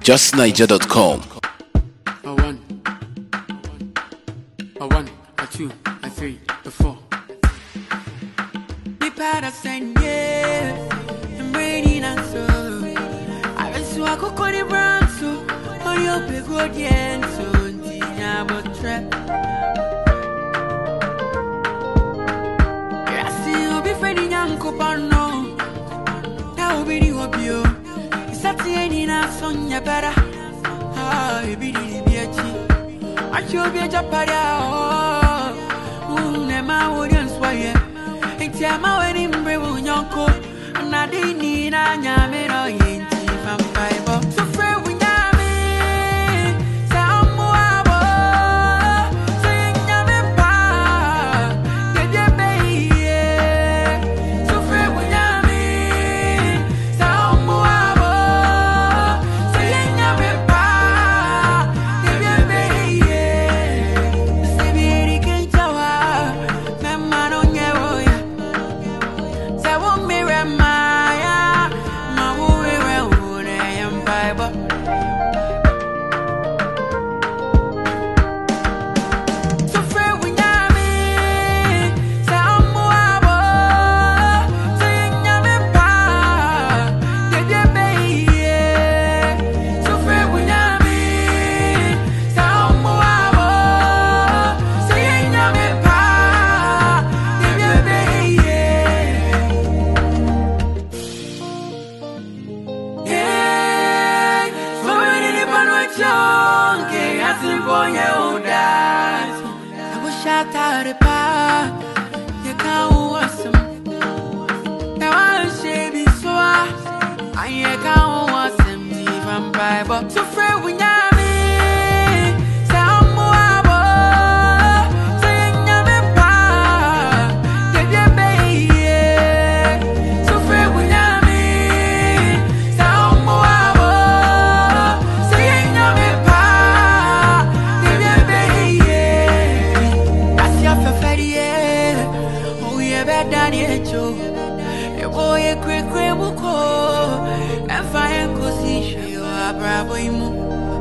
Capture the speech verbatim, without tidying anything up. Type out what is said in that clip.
just niger dot com. A one, a one, a two, a three, a four. Be part of saying yes, I'm ready now, so I was so I could call it brown, so on your big road, yeah, so I'm a trap. I see you be friendly, young Copano. Now be the hobby. Any na sonya better. Ah, you be the beauty. I should be a japada. Oh, never wouldn't swear. It's a wedding brave on your coat. And I didn't need a yammer or yinty from five. So, friend, we yammy. Some more. So, you yammy pa. Get your baby. So, friend, we yammy. Some more. So friend, we yammy. Some more. So you yammy pa. Get your baby. So friend, we yammy. Some more. So you yammy pa. Get your baby. I see a fair. Oh, yeah, better than you, Joe. A boy, a quick, quick, will call. And fire, cause he bravo imu